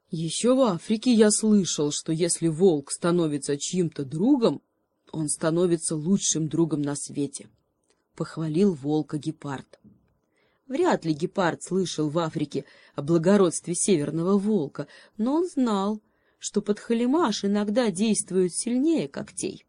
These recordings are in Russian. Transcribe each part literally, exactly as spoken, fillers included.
Еще в Африке я слышал, что если волк становится чьим-то другом, он становится лучшим другом на свете, — похвалил волка гепард. Вряд ли гепард слышал в Африке о благородстве северного волка, но он знал, что подхалимаш иногда действует сильнее когтей.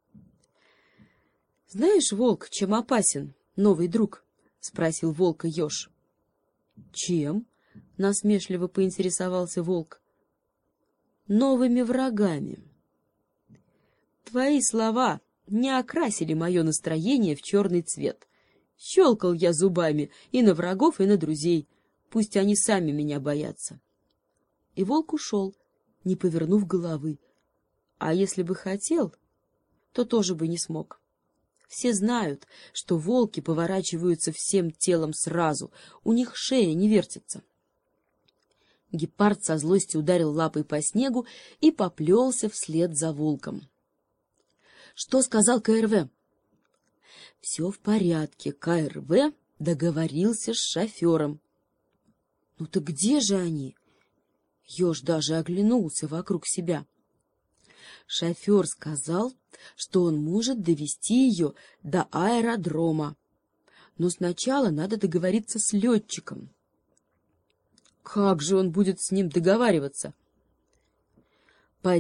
— Знаешь, волк, чем опасен новый друг? — спросил волка еж. — Чем? — насмешливо поинтересовался волк. — Новыми врагами. Твои слова не окрасили мое настроение в черный цвет. Щелкал я зубами и на врагов, и на друзей. Пусть они сами меня боятся. И волк ушел, не повернув головы. А если бы хотел, то тоже бы не смог. Все знают, что волки поворачиваются всем телом сразу, у них шея не вертится. Гепард со злости ударил лапой по снегу и поплелся вслед за волком. — Что сказал ка эр вэ? — Все в порядке, ка эр вэ договорился с шофером. — Ну так где же они? Еж даже оглянулся вокруг себя. Шофер сказал, что он может довести ее до аэродрома, но сначала надо договориться с летчиком. — Как же он будет с ним договариваться? — По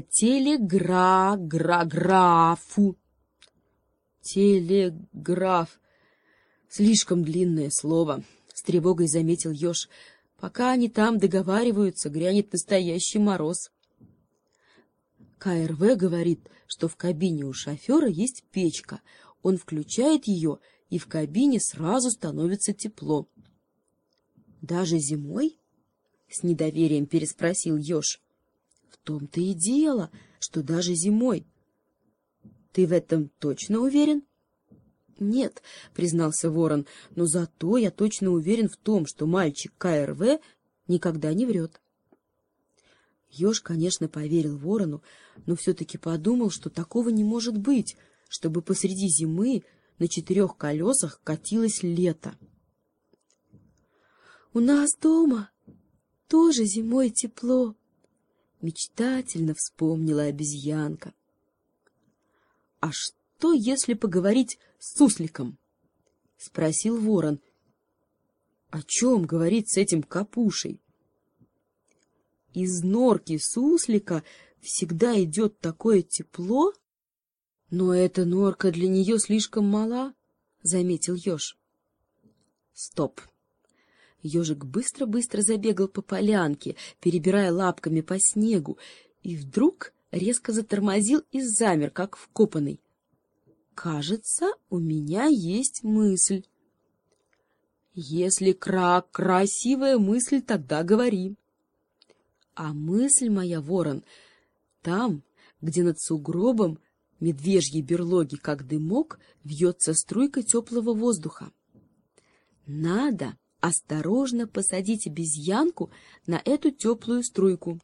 телегра-гра-графу. Телеграф. Слишком длинное слово, — с тревогой заметил еж. Пока они там договариваются, грянет настоящий мороз. ка эр вэ говорит, что в кабине у шофера есть печка. Он включает ее, и в кабине сразу становится тепло. — Даже зимой? — с недоверием переспросил еж. — В том-то и дело, что даже зимой. — Ты в этом точно уверен? — Нет, — признался ворон, — но зато я точно уверен в том, что мальчик ка эр вэ никогда не врет. Еж, конечно, поверил ворону, но все-таки подумал, что такого не может быть, чтобы посреди зимы на четырех колесах катилось лето. — У нас дома тоже зимой тепло, — мечтательно вспомнила обезьянка. — А что, если поговорить с сусликом? — спросил ворон. — О чем говорить с этим капушей? Из норки суслика всегда идет такое тепло, но эта норка для нее слишком мала, — заметил еж. Стоп! Ежик быстро-быстро забегал по полянке, перебирая лапками по снегу, и вдруг резко затормозил и замер, как вкопанный. Кажется, у меня есть мысль. Если кра красивая мысль, тогда говори. А мысль моя, ворон, там, где над сугробом медвежьей берлоги, как дымок, вьется струйка теплого воздуха. Надо осторожно посадить обезьянку на эту теплую струйку.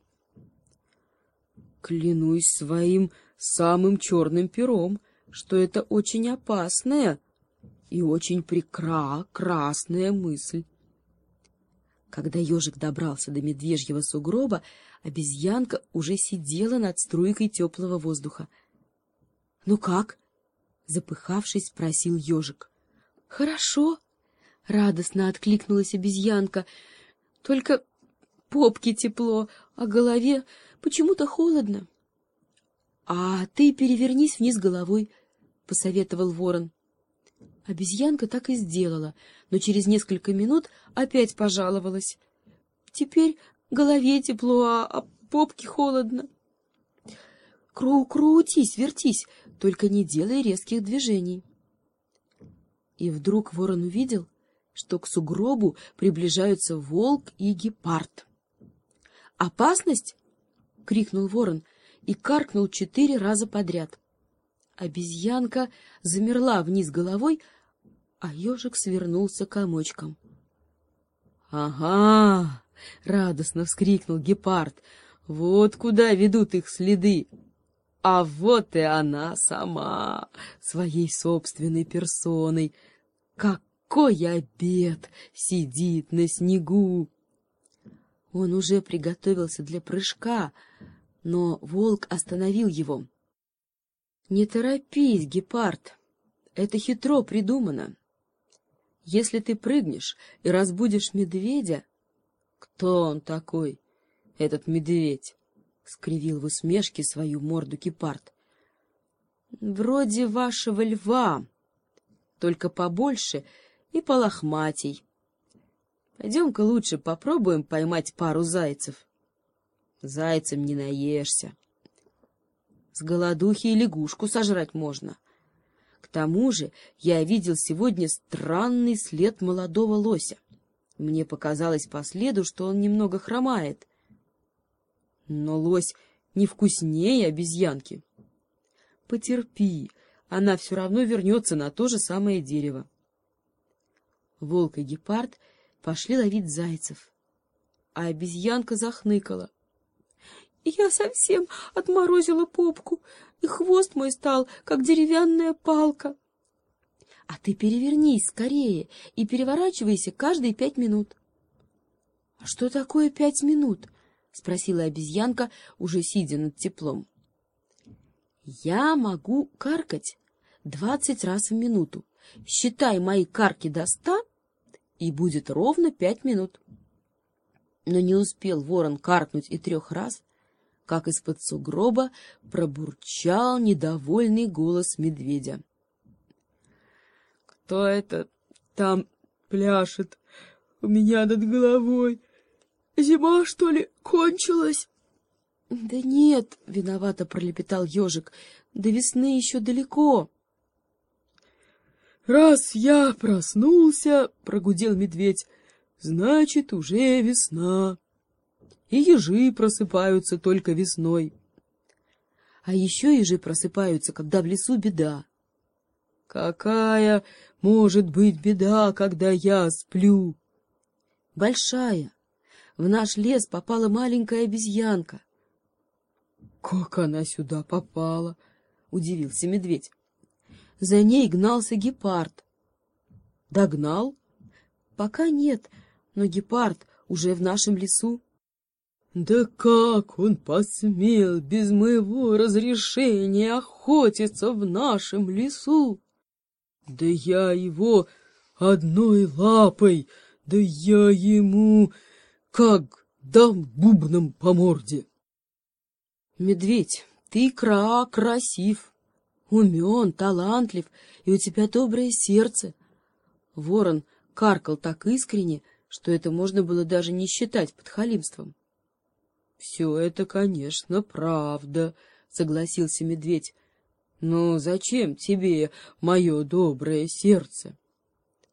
Клянусь своим самым черным пером, что это очень опасная и очень прекрасная мысль. Когда ежик добрался до медвежьего сугроба, обезьянка уже сидела над струйкой теплого воздуха. — Ну как? — запыхавшись, спросил ежик. — Хорошо, — радостно откликнулась обезьянка. — Только попке тепло, а голове почему-то холодно. — А ты перевернись вниз головой, — посоветовал ворон. Обезьянка так и сделала, но через несколько минут опять пожаловалась. Теперь голове тепло, а, а попке холодно. Кру крутись, вертись, только не делай резких движений. И вдруг ворон увидел, что к сугробу приближаются волк и гепард. «Опасность!» — крикнул ворон и каркнул четыре раза подряд. Обезьянка замерла вниз головой, а ежик свернулся комочком. — Ага! — радостно вскрикнул гепард. — Вот куда ведут их следы! А вот и она сама, своей собственной персоной. Какой обед! Сидит на снегу! Он уже приготовился для прыжка, но волк остановил его. — Не торопись, гепард, это хитро придумано. Если ты прыгнешь и разбудишь медведя... — Кто он такой, этот медведь? — скривил в усмешке свою морду гепард. — Вроде вашего льва, только побольше и полохматей. Пойдем-ка лучше попробуем поймать пару зайцев. Зайцем не наешься. С голодухи и лягушку сожрать можно. К тому же я видел сегодня странный след молодого лося. Мне показалось по следу, что он немного хромает. Но лось не вкуснее обезьянки. Потерпи, она все равно вернется на то же самое дерево. Волк и гепард пошли ловить зайцев, а обезьянка захныкала. — Я совсем отморозила попку, и хвост мой стал, как деревянная палка. — А ты перевернись скорее и переворачивайся каждые пять минут. — А что такое пять минут? — спросила обезьянка, уже сидя над теплом. — Я могу каркать двадцать раз в минуту. Считай мои карки до ста, и будет ровно пять минут. Но не успел ворон каркнуть и трех раз, как из-под сугроба пробурчал недовольный голос медведя. — Кто это там пляшет у меня над головой? Зима, что ли, кончилась? — Да нет, — виновато пролепетал ежик, — до весны еще далеко. — Раз я проснулся, — прогудел медведь, — значит, уже весна. И ежи просыпаются только весной. А еще ежи просыпаются, когда в лесу беда. — Какая может быть беда, когда я сплю? — Большая. В наш лес попала маленькая обезьянка. — Как она сюда попала? — удивился медведь. За ней гнался гепард. — Догнал? — Пока нет, но гепард уже в нашем лесу. — Да как он посмел без моего разрешения охотиться в нашем лесу? Да я его одной лапой, да я ему как дам бубном по морде. — Медведь, ты кра красив. Умен, талантлив, и у тебя доброе сердце. Ворон каркал так искренне, что это можно было даже не считать подхалимством. — Все это, конечно, правда, — согласился медведь. — Но зачем тебе мое доброе сердце?